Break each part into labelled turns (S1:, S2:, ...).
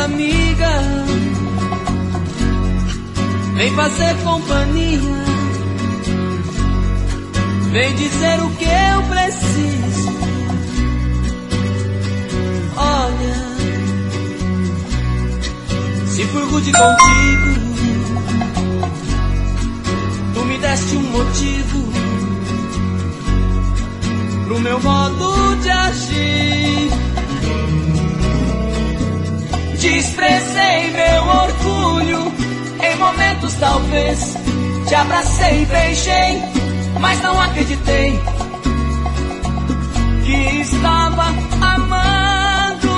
S1: amiga, vem fazer companhia, vem dizer o que eu preciso. Olha, se fui rude contigo, tu me deste um motivo pro meu modo de agir. Desprezei meu orgulho, em momentos talvez te abracei e beijei, mas não acreditei que estava amando.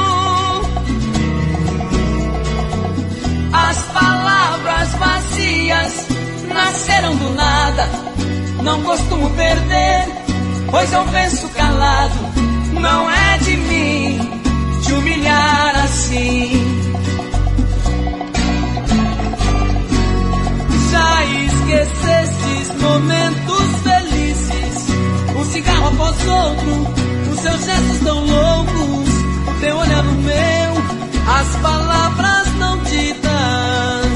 S1: As palavras vazias nasceram do nada, não costumo perder, pois eu venço calado. Não é de mim te humilhar assim. Já esquecestes momentos felizes, um cigarro após outro, os seus gestos tão loucos, o teu olhar no meu, as palavras não ditas.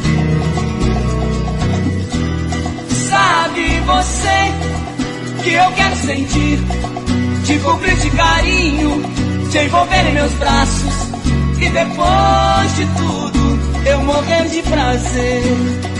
S1: Sabe você que eu quero sentir, te cobrir de carinho, te envolver em meus braços e depois de tudo eu morrer de prazer.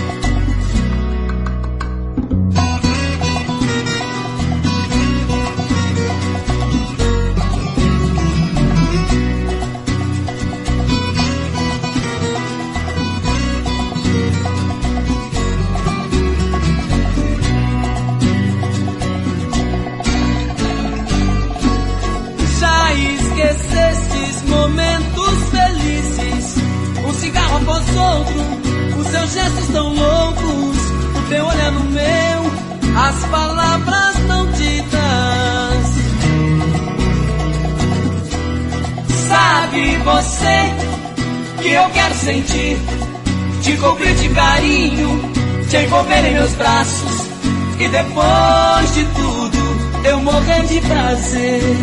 S1: Esses momentos felizes, um cigarro após outro, os seus gestos tão loucos, o teu olhar no meu, as palavras não ditas. Sabe você que eu quero sentir, te cobrir de carinho, te envolver em meus braços e depois de tudo eu morrer de prazer.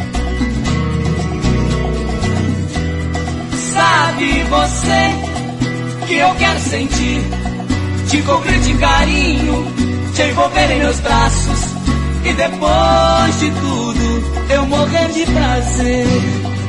S1: Sabe você que eu quero sentir, te cobrir de carinho, te envolver em meus braços e depois de tudo eu morrer de prazer.